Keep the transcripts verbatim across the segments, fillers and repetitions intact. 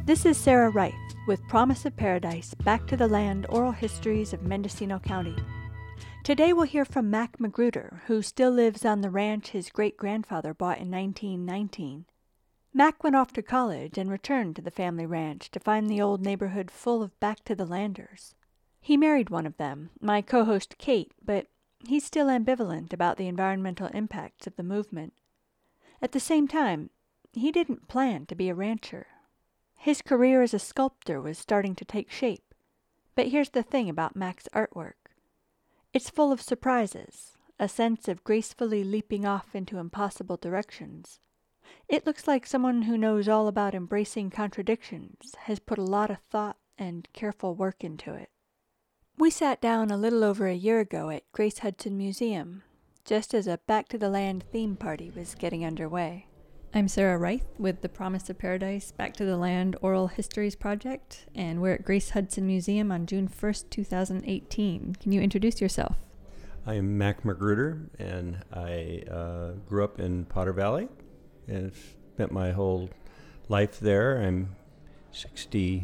This is Sarah Reith with Promise of Paradise, Back to the Land, Oral Histories of Mendocino County. Today we'll hear from Mac Magruder, who still lives on the ranch his great-grandfather bought in nineteen nineteen. Mac went off to college and returned to the family ranch to find the old neighborhood full of back-to-the-landers. He married one of them, my co-host Kate, but he's still ambivalent about the environmental impacts of the movement. At the same time, he didn't plan to be a rancher. His career as a sculptor was starting to take shape. But here's the thing about Mac's artwork. It's full of surprises, a sense of gracefully leaping off into impossible directions. It looks like someone who knows all about embracing contradictions has put a lot of thought and careful work into it. We sat down a little over a year ago at Grace Hudson Museum, just as a Back to the Land theme party was getting underway. I'm Sarah Reith with the Promise of Paradise, Back to the Land Oral Histories Project, and we're at Grace Hudson Museum on June first, two thousand eighteen. Can you introduce yourself? I am Mac Magruder, and I uh, grew up in Potter Valley and spent my whole life there. I'm sixty-eight.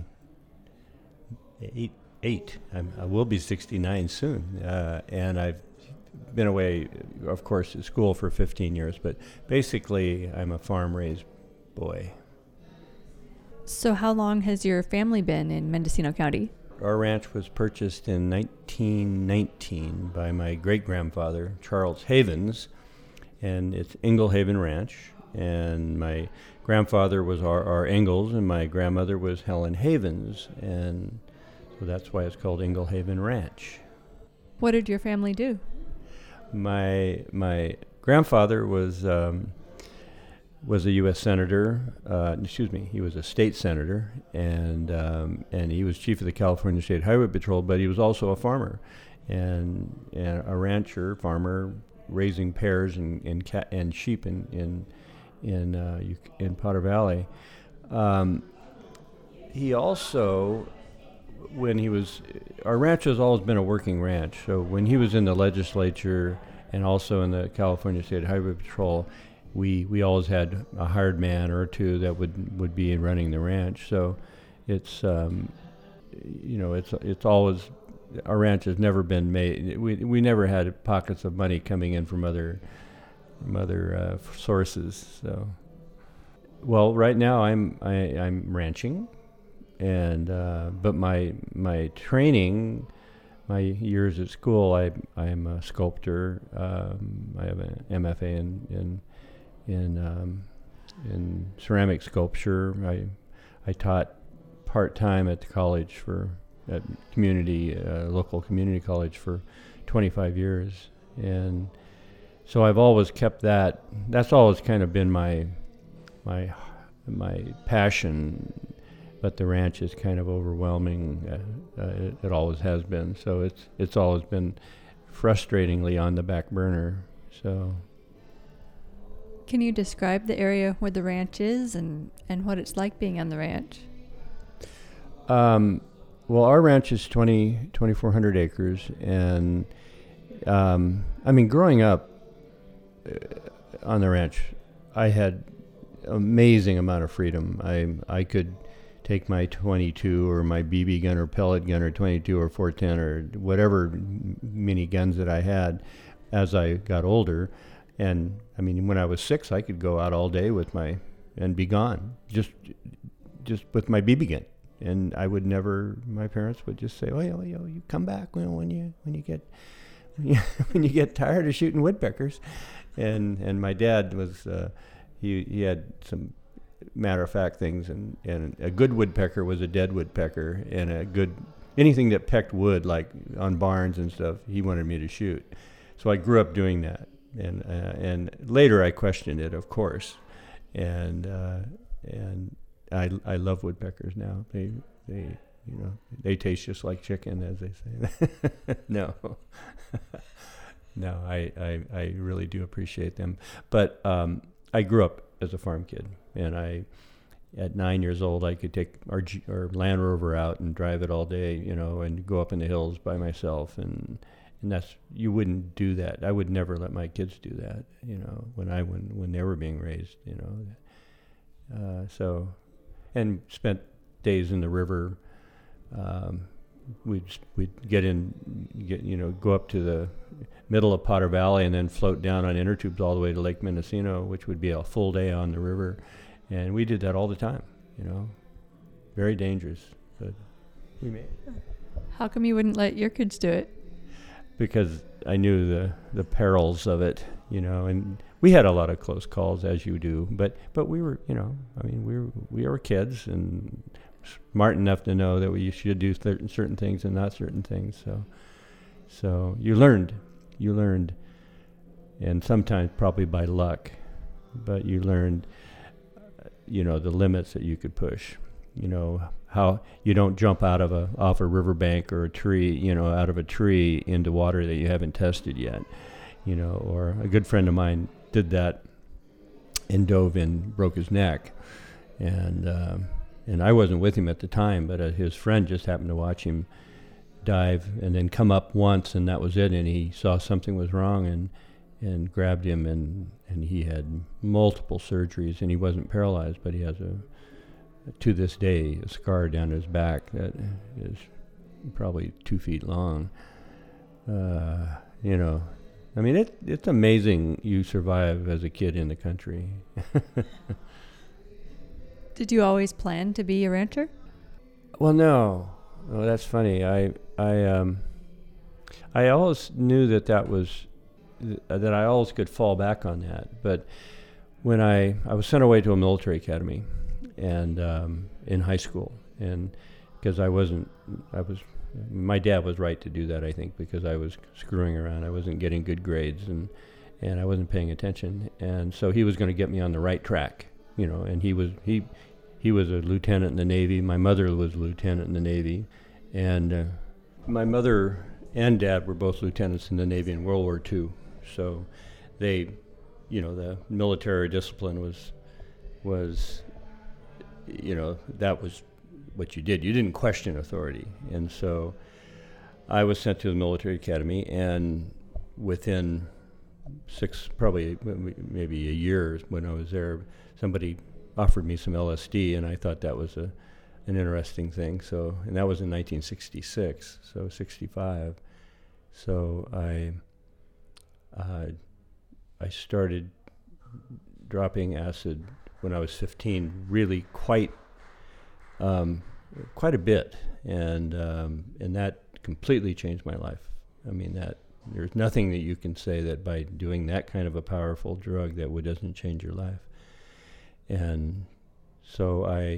Eight. I'm, I will be sixty-nine soon, uh, and I've been away, of course, at school for fifteen years, but basically I'm a farm-raised boy. So how long has your family been in Mendocino County? Our ranch was purchased in nineteen nineteen by my great-grandfather, Charles Havens, and it's Inglehaven Ranch, and my grandfather was R R Ingalls, and my grandmother was Helen Havens, and so that's why it's called Inglehaven Ranch. What did your family do? My my grandfather was um, was a U S senator. Uh, excuse me, he was a state senator, and um, and he was chief of the California State Highway Patrol. But he was also a farmer, and, and a rancher, farmer, raising pears and and, cat and sheep in in in, uh, in Potter Valley. Um, he also, when he was, our ranch has always been a working ranch. So when he was in the legislature and also in the California State Highway Patrol, we we always had a hired man or two that would would be running the ranch. So it's um, you know it's it's always, our ranch has never been made. We we never had pockets of money coming in from other from other uh, sources. So well, right now I'm I, I'm ranching. And uh, but my my training, my years at school, I I am a sculptor. Um, I have an M F A in in in, um, in ceramic sculpture. I I taught part time at the college for at community uh, local community college for twenty-five years, and so I've always kept that. That's always kind of been my my my passion. But the ranch is kind of overwhelming. Uh, uh, it, it always has been. So it's it's always been frustratingly on the back burner. So, can you describe the area where the ranch is and, and what it's like being on the ranch? Um, well, our ranch is twenty, twenty-four hundred acres, and um, I mean, growing up uh, on the ranch, I had amazing amount of freedom. I I could take my twenty-two or my B B gun or pellet gun or twenty-two or four ten or whatever mini guns that I had as I got older. And I mean, when I was six, I could go out all day with my, and be gone, just just with my B B gun. And I would never, my parents would just say, oh, you, you, you come back when, when you when you get when you, when you get tired of shooting woodpeckers. And and my dad was, uh, he he had some matter of fact things, and, and a good woodpecker was a dead woodpecker, and a good anything that pecked wood, like on barns and stuff, he wanted me to shoot. So I grew up doing that, and uh, and later I questioned it, of course, and uh, and I I love woodpeckers now. They they you know they taste just like chicken, as they say. no, no, I, I I really do appreciate them, but um, I grew up as a farm kid. And I, at nine years old, I could take our, G, our Land Rover out and drive it all day, you know, and go up in the hills by myself. And and that's, you wouldn't do that. I would never let my kids do that, you know, when I when when they were being raised, you know. Uh, so, and spent days in the river. Um, we'd we'd get in, get you know, go up to the middle of Potter Valley and then float down on inner tubes all the way to Lake Mendocino, which would be a full day on the river, and we did that all the time. You know, very dangerous, but we made it. How come you wouldn't let your kids do it? Because I knew the the perils of it, you know, and we had a lot of close calls, as you do, but but we were, you know, I mean, we were we were kids and smart enough to know that we should do certain certain things and not certain things. So, so you learned, you learned, and sometimes probably by luck, but you learned, you know, the limits that you could push. You know how you don't jump out of a off a riverbank or a tree, you know, out of a tree into water that you haven't tested yet. You know, or a good friend of mine did that and dove in, broke his neck, and. Um, And I wasn't with him at the time, but uh, his friend just happened to watch him dive and then come up once, and that was it. And he saw something was wrong and and grabbed him, and, and he had multiple surgeries, and he wasn't paralyzed, but he has a, to this day, a scar down his back that is probably two feet long. Uh, you know, I mean, it it's amazing you survive as a kid in the country. Did you always plan to be a rancher? Well, no. Well, that's funny. I I um I always knew that that was th- that I always could fall back on that. But when I I was sent away to a military academy, and um, in high school, and because I wasn't I was my dad was right to do that, I think, because I was screwing around. I wasn't getting good grades, and and I wasn't paying attention, and so he was going to get me on the right track. You know, and he was he he was a lieutenant in the Navy. My mother was a lieutenant in the Navy, and uh, my mother and dad were both lieutenants in the Navy in World War Two. So they, you know, the military discipline was was, you know, that was what you did. You didn't question authority, and so I was sent to the military academy, and within six, probably maybe a year when I was there, somebody offered me some L S D, and I thought that was a an interesting thing. So, and that was in nineteen sixty-six, so sixty-five. So I uh, I started dropping acid when I was fifteen, really quite um, quite a bit, and um, and that completely changed my life. I mean, that there's nothing that you can say that by doing that kind of a powerful drug that would doesn't change your life. And so I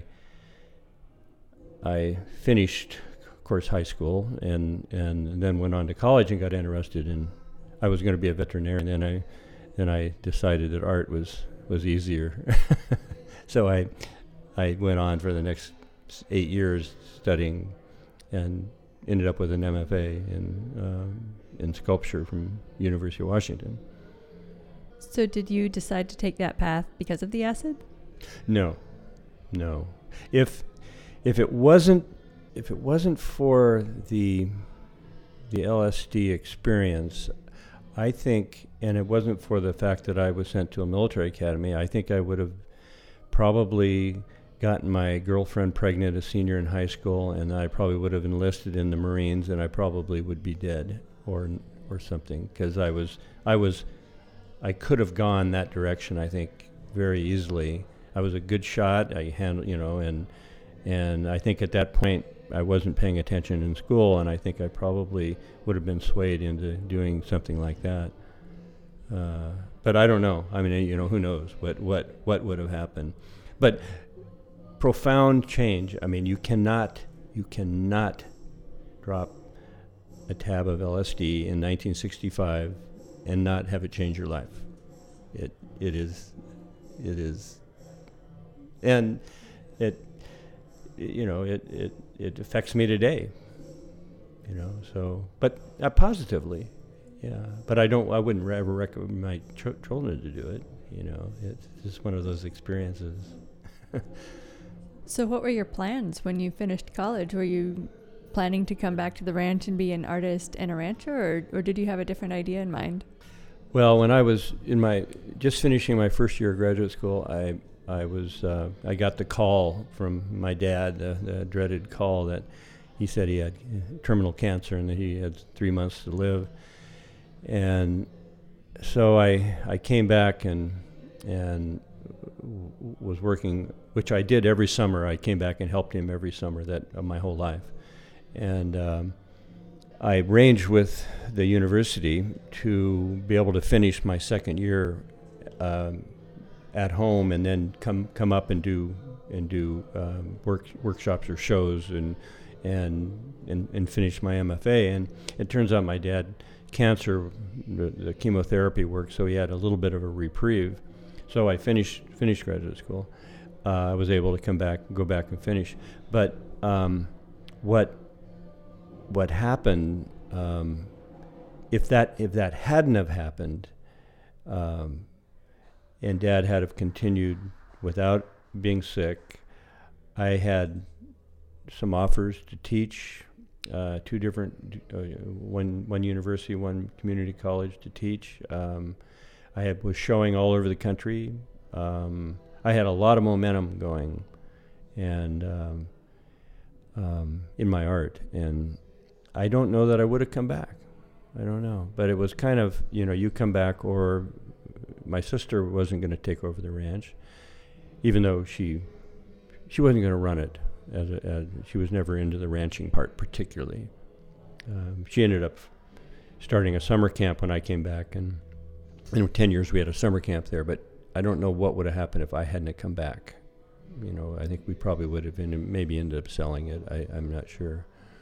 I finished, of course, high school, and, and then went on to college and got interested in. I was going to be a veterinarian, and then I then I decided that art was was easier. So I I went on for the next eight years studying, and ended up with an M F A in um, in sculpture from University of Washington. So did you decide to take that path because of the acid? No, no. If if it wasn't if it wasn't for the the L S D experience, I think, and it wasn't for the fact that I was sent to a military academy, I think I would have probably gotten my girlfriend pregnant, a senior in high school, and I probably would have enlisted in the Marines, and I probably would be dead or or something, because I was I was I could have gone that direction, I think, very easily. I was a good shot. I handled, you know, and and I think at that point I wasn't paying attention in school, and I think I probably would have been swayed into doing something like that. Uh, but I don't know. I mean, you know, who knows what what what would have happened? But profound change. I mean, you cannot you cannot drop a tab of L S D in nineteen sixty-five and not have it change your life. It it is it is, and it you know it it it affects me today. You know, so but uh, positively, yeah. But I don't. I wouldn't ever recommend my ch- children to do it. You know, it's just one of those experiences. So what were your plans when you finished college? Were you planning to come back to the ranch and be an artist and a rancher, or, or did you have a different idea in mind? Well, when I was in my, just finishing my first year of graduate school, I I was uh, I got the call from my dad, the, the dreaded call that he said he had terminal cancer and that he had three months to live. And so I I came back and and w- was working, which I did every summer. I came back and helped him every summer that of my whole life. And um, I arranged with the university to be able to finish my second year um, at home, and then come come up and do and do um, work workshops or shows and and and and finish my M F A. And it turns out my dad cancer, the, the chemotherapy worked, so he had a little bit of a reprieve. So I finished finished graduate school. Uh, I was able to come back, go back and finish. But um, what what happened? Um, if that if that hadn't have happened, um, and Dad had have continued without being sick, I had some offers to teach. Uh, two different, uh, one one university, one community college to teach. Um, I had, was showing all over the country. Um, I had a lot of momentum going, and um, um, in my art, and I don't know that I would have come back. I don't know, but it was kind of, you know, you come back, or my sister wasn't going to take over the ranch, even though she she wasn't going to run it. As, a, as she was never into the ranching part particularly. Um, she ended up starting a summer camp when I came back, and in ten years we had a summer camp there, but I don't know what would have happened if I hadn't have come back. You know, I think we probably would have been, maybe ended up selling it. I, I'm not sure.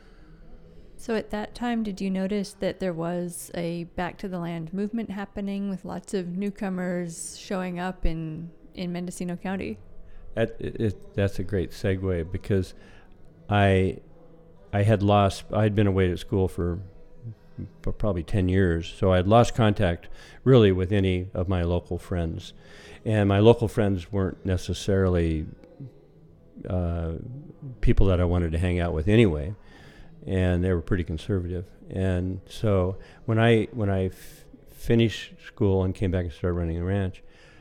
So at that time, did you notice that there was a Back to the Land movement happening with lots of newcomers showing up in, in Mendocino County? That, it, that's a great segue, because I I had lost, I had been away at school for, for probably ten years, so I had lost contact really with any of my local friends. And my local friends weren't necessarily uh, people that I wanted to hang out with anyway, and they were pretty conservative. And so when I, when I f- finished school and came back and started running the ranch,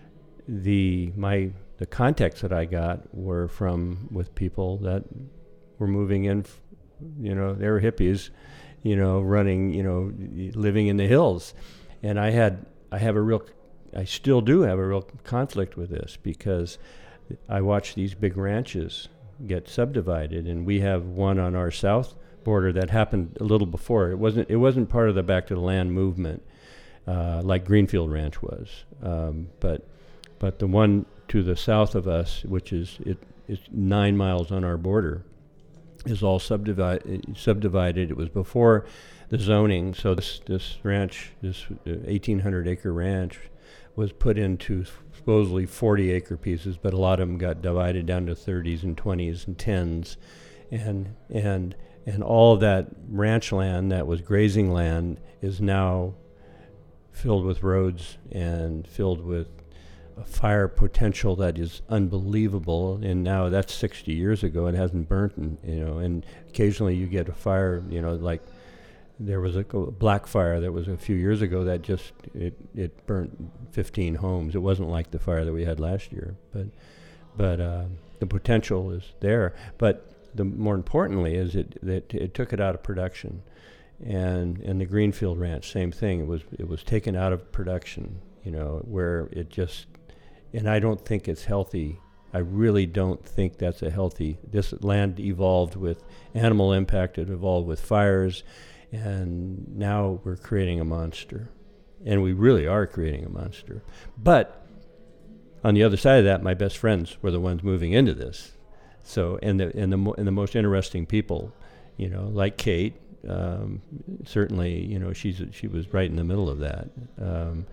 the my the contacts that I got were from with people that were moving in, f- you know, they were hippies, you know, running, you know, living in the hills. And I had, I have a real, I still do have a real conflict with this, because I watch these big ranches get subdivided, and we have one on our south border that happened a little before. It wasn't, it wasn't part of the Back to the Land movement, uh, like Greenfield Ranch was. Um, but, but the one to the south of us, which is it is nine miles on our border, is all subdivided. Subdivided. It was before the zoning, so this this ranch, this eighteen hundred acre ranch, was put into supposedly forty acre pieces, but a lot of them got divided down to thirties and twenties and tens, and and and all of that ranch land that was grazing land is now filled with roads and filled with a fire potential that is unbelievable. And now that's sixty years ago. It hasn't burnt, and, you know, and occasionally you get a fire, you know, like there was a black fire that was a few years ago that just, it, it burnt fifteen homes. It wasn't like the fire that we had last year, but, but uh, the potential is there. But the more importantly is it, that it took it out of production. And, and the Greenfield Ranch, same thing. It was, it was taken out of production, you know, where it just, and I don't think it's healthy. I really don't think that's a healthy, this land evolved with animal impact, it evolved with fires, and now we're creating a monster. And we really are creating a monster. But on the other side of that, my best friends were the ones moving into this. So, and the, and the, mo- and the most interesting people, you know, like Kate, um, certainly, you know, she's, she was right in the middle of that. Um,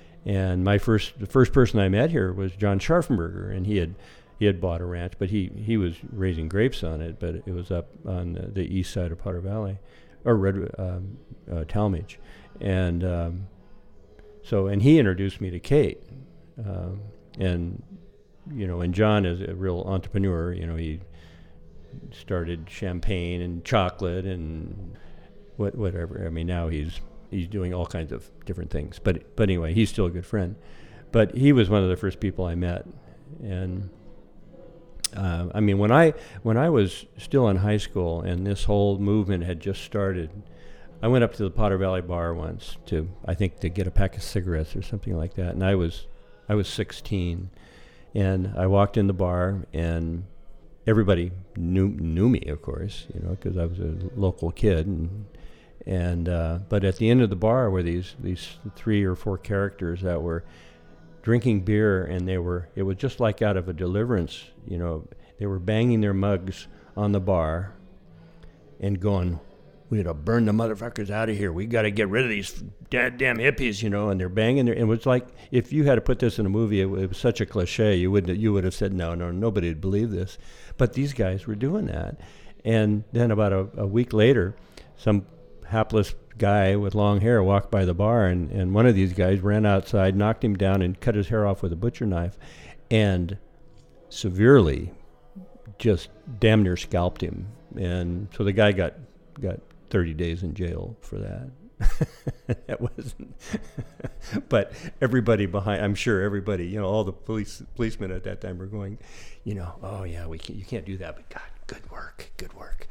And my first, the first person I met here was John Scharfenberger, and he had, he had bought a ranch, but he, he was raising grapes on it, but it was up on the, the east side of Potter Valley, or Red, um, uh, Talmadge, and um, so, and he introduced me to Kate, um, and you know, and John is a real entrepreneur. You know, he started champagne and chocolate and what, whatever. I mean, now he's. He's doing all kinds of different things. But but anyway, he's still a good friend. But he was one of the first people I met And uh, I mean, when I when I was still in high school and this whole movement had just started, I went up to the Potter Valley Bar once to, I think, to get a pack of cigarettes or something like that. And I was I was sixteen, and I walked in the bar, and everybody knew knew me, of course, you know, because I was a local kid. And and uh, but at the end of the bar were these these three or four characters that were drinking beer, and they were it was just like out of a Deliverance, you know. They were banging their mugs on the bar and going, "We gotta burn the motherfuckers out of here. We gotta get rid of these damn hippies," you know. And they're banging their. It was like, if you had to put this in a movie, it, it was such a cliche. You would you would have said, no, no, nobody would believe this. But these guys were doing that. And then about a, a week later, some hapless guy with long hair walked by the bar, and, and one of these guys ran outside, knocked him down, and cut his hair off with a butcher knife, and severely, just damn near scalped him. And so the guy got got thirty days in jail for that. That wasn't. But everybody behind, I'm sure everybody, you know, all the police policemen at that time were going, you know, oh yeah, we can't, you can't do that, but God, good work, good work.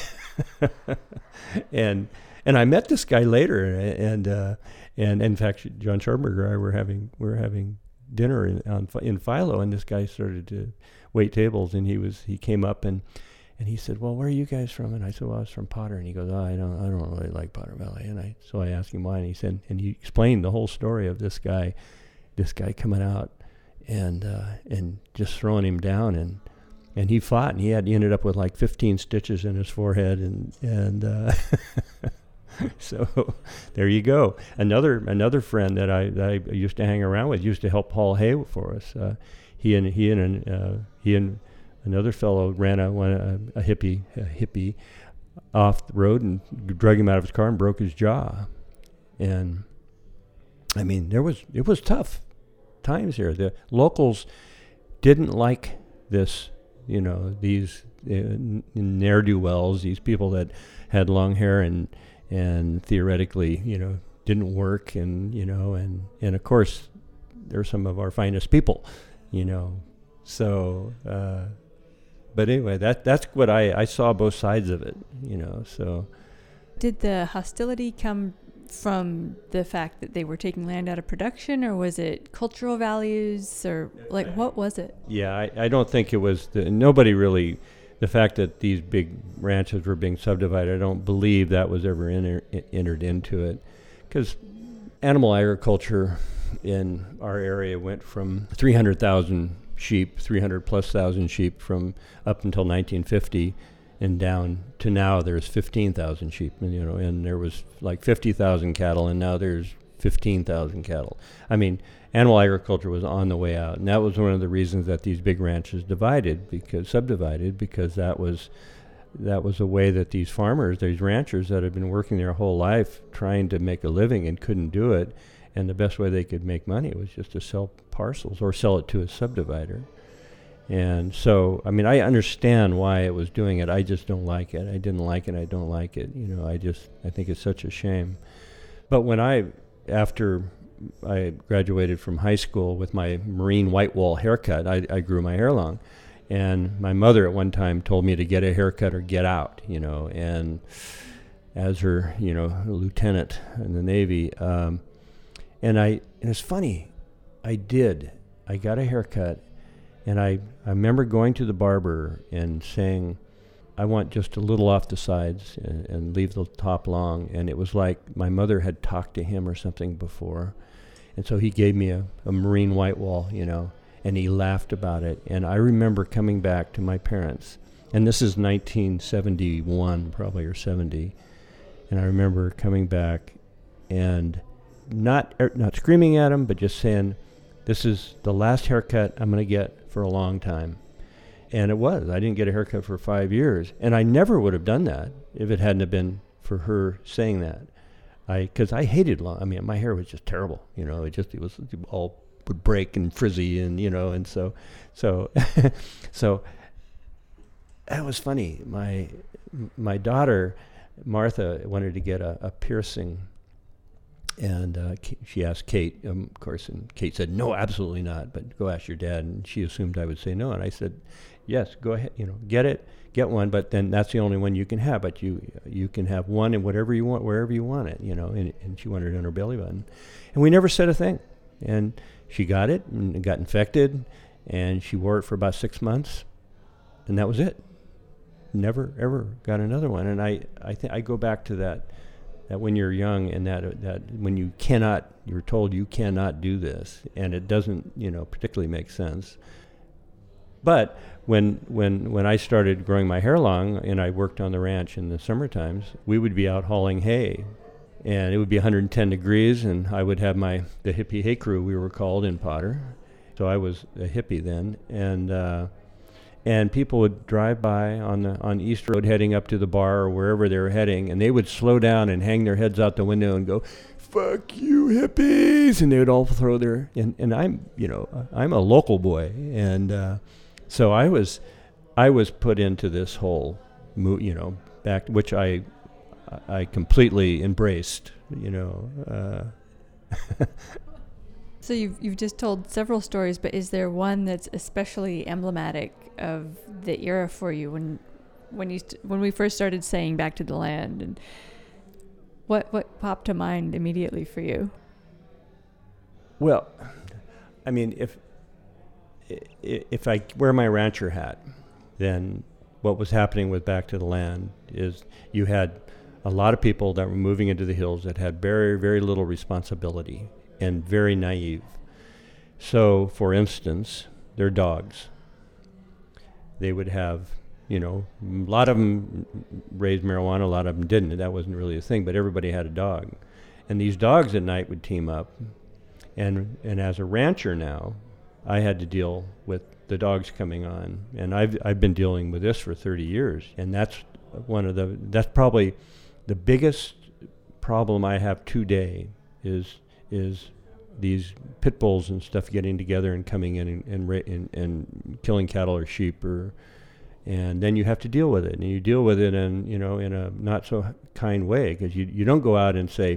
and and I met this guy later, and uh, and in fact, John Scharberger and I were having we were having dinner in on, in Philo, and this guy started to wait tables, and he was he came up and. And he said, "Well, where are you guys from?" And I said, "Well, I was from Potter." And he goes, oh, "I don't, I don't really like Potter Valley." And I, so I asked him why, and he said, and he explained the whole story of this guy, this guy coming out, and uh, and just throwing him down, and and he fought, and he had he ended up with like fifteen stitches in his forehead, and and uh, so there you go. Another another friend that I that I used to hang around with used to help haul hay for us. Uh, he and he and uh, he and Another fellow ran a, a, a hippie, a hippie, off the road and drug him out of his car and broke his jaw. And I mean, there was it was tough times here. The locals didn't like this, you know, these uh, ne'er-do-wells, these people that had long hair and and theoretically, you know, didn't work, and you know, and and of course, they're some of our finest people, you know. So. Uh, But anyway, that that's what I, I saw both sides of it, you know, so. Did the hostility come from the fact that they were taking land out of production, or was it cultural values, or like what was it? Yeah, I, I don't think it was, the, nobody really, the fact that these big ranches were being subdivided, I don't believe that was ever enter, entered into it. Because animal agriculture in our area went from three hundred thousand sheep, three hundred plus thousand sheep from up until nineteen fifty, and down to now there's fifteen thousand sheep, and you know, and there was like fifty thousand cattle, and now there's fifteen thousand cattle. I mean, animal agriculture was on the way out, and that was one of the reasons that these big ranches divided, because subdivided, because that was that was a way that these farmers, these ranchers that had been working their whole life trying to make a living and couldn't do it. And the best way they could make money was just to sell parcels or sell it to a subdivider. And so, I mean, I understand why it was doing it. I just don't like it. I didn't like it. I don't like it. You know, I just, I think it's such a shame. But when I, after I graduated from high school with my Marine white wall haircut, I, I grew my hair long. And my mother at one time told me to get a haircut or get out, you know. And as her, you know, lieutenant in the Navy, um, And I, and it's funny, I did. I got a haircut, and I, I remember going to the barber and saying, I want just a little off the sides and, and leave the top long. And it was like my mother had talked to him or something before. And so he gave me a, a Marine white wall, you know, and he laughed about it. And I remember coming back to my parents, and this is nineteen seventy-one probably, or seventy. And I remember coming back and not er, not screaming at him, but just saying, this is the last haircut I'm going to get for a long time. And it was. I didn't get a haircut for five years. And I never would have done that if it hadn't have been for her saying that. I Because I hated long. I mean, my hair was just terrible. You know, it just, it was all would break and frizzy, and, you know, and so, so, so that was funny. My, my daughter, Martha, wanted to get a, a piercing. And uh, K- she asked Kate, um, of course, and Kate said, no, absolutely not, but go ask your dad. And she assumed I would say no. And I said, yes, go ahead, you know, get it, get one, but then that's the only one you can have. But you you can have one and whatever you want, wherever you want it, you know. And, and she wanted it on her belly button. And we never said a thing. And she got it and it got infected, and she wore it for about six months, and that was it. Never, ever got another one. And I, I, th- I go back to that, that when you're young and that, uh, that when you cannot, you're told you cannot do this, and it doesn't, you know, particularly make sense. But when, when, when I started growing my hair long and I worked on the ranch in the summer times, we would be out hauling hay, and it would be one hundred ten degrees, and I would have my, the hippie hay crew, we were called in Potter. So I was a hippie then, and, uh, And people would drive by on the on East Road heading up to the bar or wherever they were heading, and they would slow down and hang their heads out the window and go, "Fuck you, hippies!" And they would all throw their and, and I'm you know I'm a local boy, and uh, so I was I was put into this whole mo- you know back which I I completely embraced, you know. Uh, So you've you've just told several stories, but is there one that's especially emblematic of the era for you when when you st- when we first started saying Back to the Land, and what what popped to mind immediately for you? Well, I mean, if if I wear my rancher hat, then what was happening with Back to the Land is you had a lot of people that were moving into the hills that had very, very little responsibility and very naive. So, for instance, their dogs. They would have, you know, a lot of them raised marijuana, a lot of them didn't. That wasn't really a thing, but everybody had a dog. And these dogs at night would team up. And and as a rancher now, I had to deal with the dogs coming on. And I've I've been dealing with this for thirty years. And that's one of the, that's probably the biggest problem I have today is is these pit bulls and stuff getting together and coming in and and, ra- and and killing cattle or sheep, or and then you have to deal with it, and you deal with it in you know in a not so kind way, because you you don't go out and say,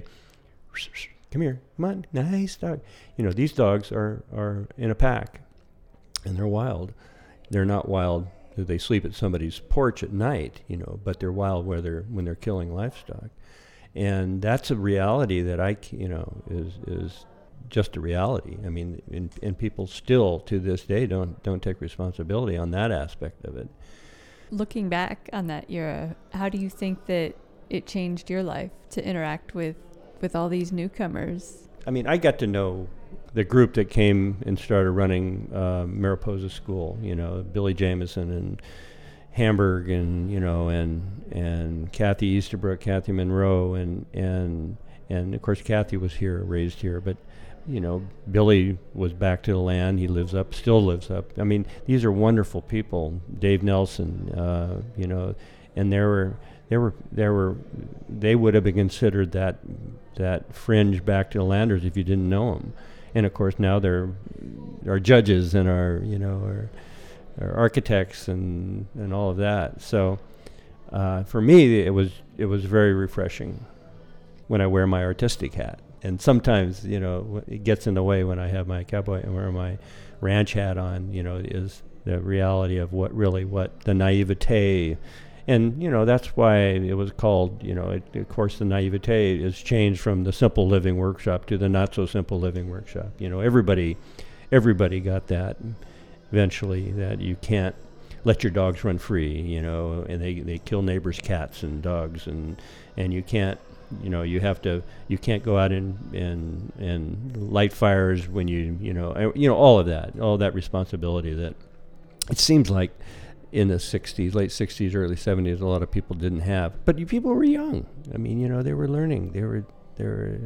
come here, come on, nice dog. You know, these dogs are are in a pack, and they're wild. They're not wild. They sleep at somebody's porch at night, you know, but they're wild where they're when they're killing livestock. And that's a reality that I, you know, is is just a reality. I mean, and, and people still to this day don't don't take responsibility on that aspect of it. Looking back on that era, how do you think that it changed your life to interact with, with all these newcomers? I mean, I got to know the group that came and started running uh, Mariposa School, you know, Billy Jameson and Hamburg, and you know, and and Kathy Easterbrook, Kathy Monroe, and and and of course Kathy was here, raised here, but you know, Billy was Back to the Land. He lives up, still lives up. I mean, these are wonderful people. Dave Nelson, uh, you know, and there were there were there were they would have been considered that that fringe Back to the Landers if you didn't know them. And of course now they're our judges and our you know our Or architects and, and all of that. So uh, for me, it was it was very refreshing when I wear my artistic hat. And sometimes, you know, w- it gets in the way when I have my cowboy and wear my ranch hat on. You know, is the reality of what really what the naivete, and you know that's why it was called. You know, it, of course, the naivete is changed from the simple living workshop to the not so simple living workshop. You know, everybody, everybody got that. Eventually, that you can't let your dogs run free, you know, and they, they kill neighbors' cats and dogs, and and you can't, you know, you have to, you can't go out and and and light fires when you, you know, uh, you know, all of that, all of that responsibility that it seems like in the sixties, late sixties, early seventies, a lot of people didn't have. But you people were young. I mean, you know, they were learning. They were, they were,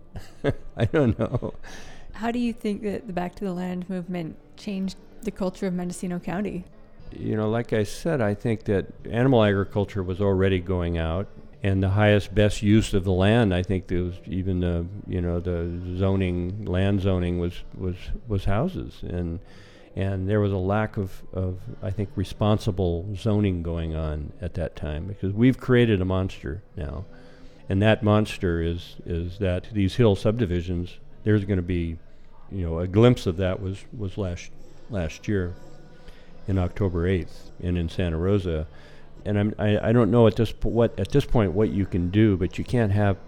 I don't know. How do you think that the Back to the Land movement changed the culture of Mendocino County? You know, like I said, I think that animal agriculture was already going out, and the highest, best use of the land, I think there was even the, you know, the zoning, land zoning was, was, was houses. And and there was a lack of, of, I think, responsible zoning going on at that time, because we've created a monster now. And that monster is is that these hill subdivisions, there's going to be, you know, a glimpse of that was, was last last year in October eighth and in Santa Rosa. And I'm, I, I don't know at this po- what at this point what you can do, but you can't have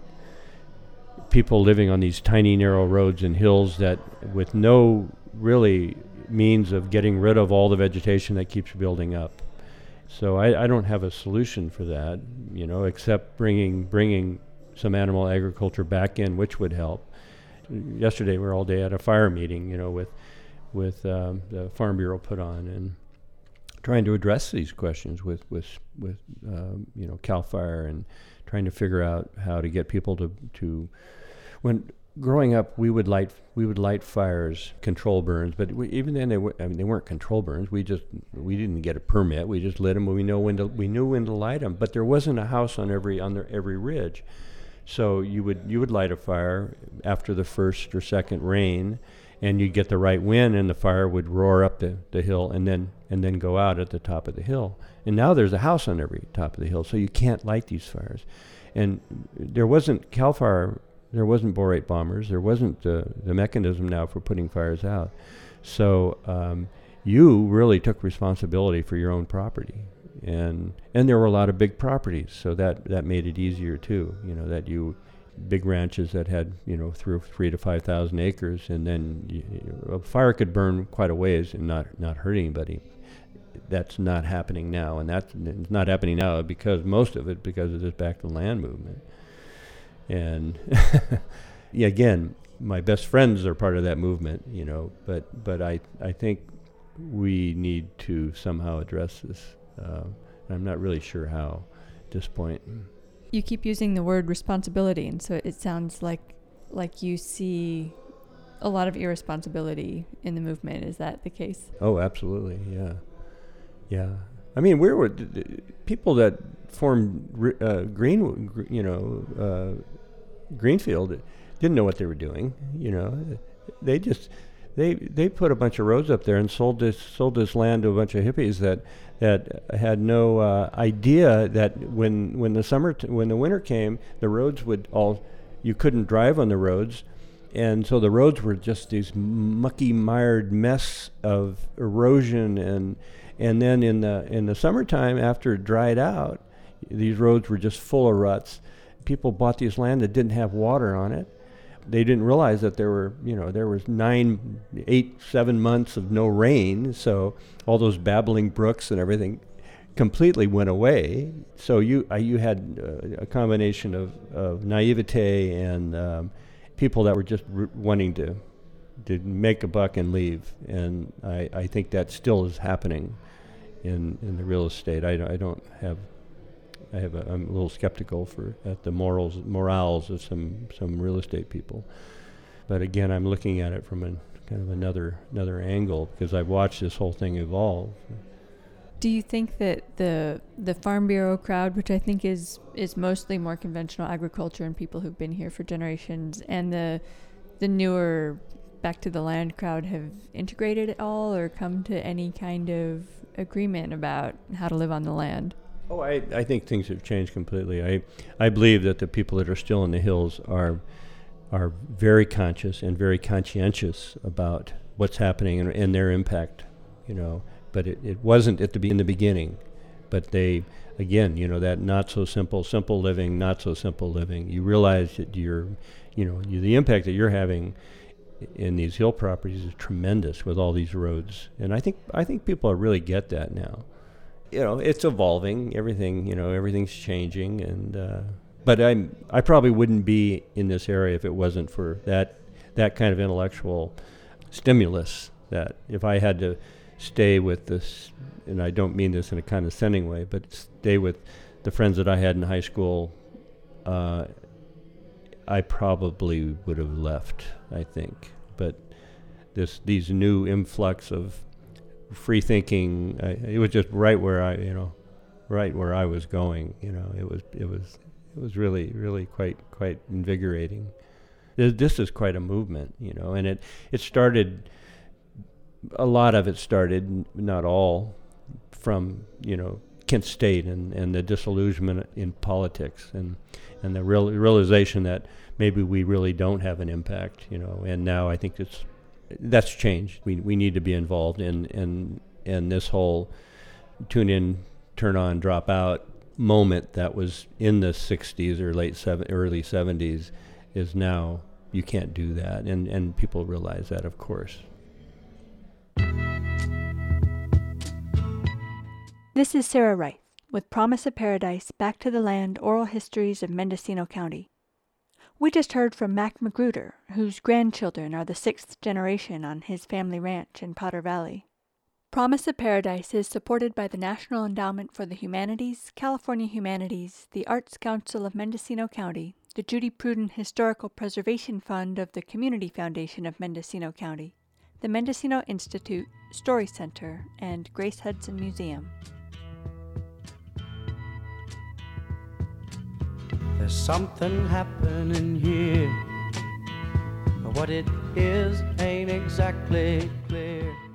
people living on these tiny narrow roads and hills that with no really means of getting rid of all the vegetation that keeps building up. So I, I don't have a solution for that, you know, except bringing bringing some animal agriculture back in, which would help. Yesterday we were all day at a fire meeting, you know, with with um, the Farm Bureau put on, and trying to address these questions with with with um, you know, CAL FIRE, and trying to figure out how to get people to to when growing up we would light we would light fires, control burns, but we, even then they were I mean they weren't control burns. We just we didn't get a permit. We just lit them when we know when to we knew when to light them. But there wasn't a house on every on the, every ridge, so you would you would light a fire after the first or second rain, and you'd get the right wind, and the fire would roar up the, the hill and then and then go out at the top of the hill. And now there's a house on every top of the hill, so you can't light these fires. And there wasn't CAL FIRE, there wasn't borate bombers, there wasn't uh, the mechanism now for putting fires out. So um, you really took responsibility for your own property. And and there were a lot of big properties, so that, that made it easier too, you know, that you big ranches that had, you know, three, three to five thousand acres, and then you, you, a fire could burn quite a ways and not, not hurt anybody. That's not happening now, and that's it's not happening now because most of it because of this back to land movement. And yeah, again, my best friends are part of that movement, you know, but but I I think we need to somehow address this. Uh, I'm not really sure how at this point. You keep using the word responsibility, and so it sounds like like you see a lot of irresponsibility in the movement. Is that the case? Oh, absolutely, yeah. Yeah. I mean, we were, d- d- people that formed uh, Green, gr- you know, uh, Greenfield didn't know what they were doing, you know. They just, they they put a bunch of roads up there and sold this sold this land to a bunch of hippies that that had no uh, idea that when when the summer t- when the winter came, the roads would all, you couldn't drive on the roads, and so the roads were just these mucky mired mess of erosion, and and then in the in the summertime after it dried out, these roads were just full of ruts. People bought this land that didn't have water on it. They didn't realize that there were, you know, there was nine, eight, seven months of no rain, so all those babbling brooks and everything completely went away. So you uh, you had uh, a combination of, of naivete and um, people that were just r- wanting to to make a buck and leave. And I, I think that still is happening in, in the real estate. I, I don't have. I have a, I'm a little skeptical for at the morals morals of some, some real estate people, but again, I'm looking at it from a kind of another another angle because I've watched this whole thing evolve. Do you think that the the Farm Bureau crowd, which I think is is mostly more conventional agriculture and people who've been here for generations, and the the newer Back to the Land crowd have integrated it all or come to any kind of agreement about how to live on the land? Oh, I, I think things have changed completely. I I believe that the people that are still in the hills are are very conscious and very conscientious about what's happening and, and their impact, you know. But it, it wasn't at the be- in the beginning. But they, again, you know, that not so simple, simple living, not so simple living. You realize that you're, you know, you, the impact that you're having in these hill properties is tremendous with all these roads. And I think I think people really get that now. You know, it's evolving. Everything, you know, everything's changing, and uh, but I'm I probably wouldn't be in this area if it wasn't for that that kind of intellectual stimulus. That if I had to stay with this, and I don't mean this in a condescending way, but stay with the friends that I had in high school, uh, I probably would have left. I think, but this these new influx of free thinking, uh, it was just right where I, you know, right where I was going. You know, it was, it was, it was really, really quite, quite invigorating. This, this is quite a movement, you know, and it, it started. A lot of it started, not all, from you know Kent State and, and the disillusionment in politics and and the real realization that maybe we really don't have an impact, you know. And now I think it's that's changed. We we need to be involved in in in this whole tune in, turn on, drop out moment that was in the sixties or late seven, early seventies is now you can't do that, and and people realize that, of course. This is Sarah Reith with Promise of Paradise, Back to the Land, Oral Histories of Mendocino County. We just heard from Mac Magruder, whose grandchildren are the sixth generation on his family ranch in Potter Valley. Promise of Paradise is supported by the National Endowment for the Humanities, California Humanities, the Arts Council of Mendocino County, the Judy Pruden Historical Preservation Fund of the Community Foundation of Mendocino County, the Mendocino Institute, Story Center, and Grace Hudson Museum. There's something happening here, but what it is ain't exactly clear.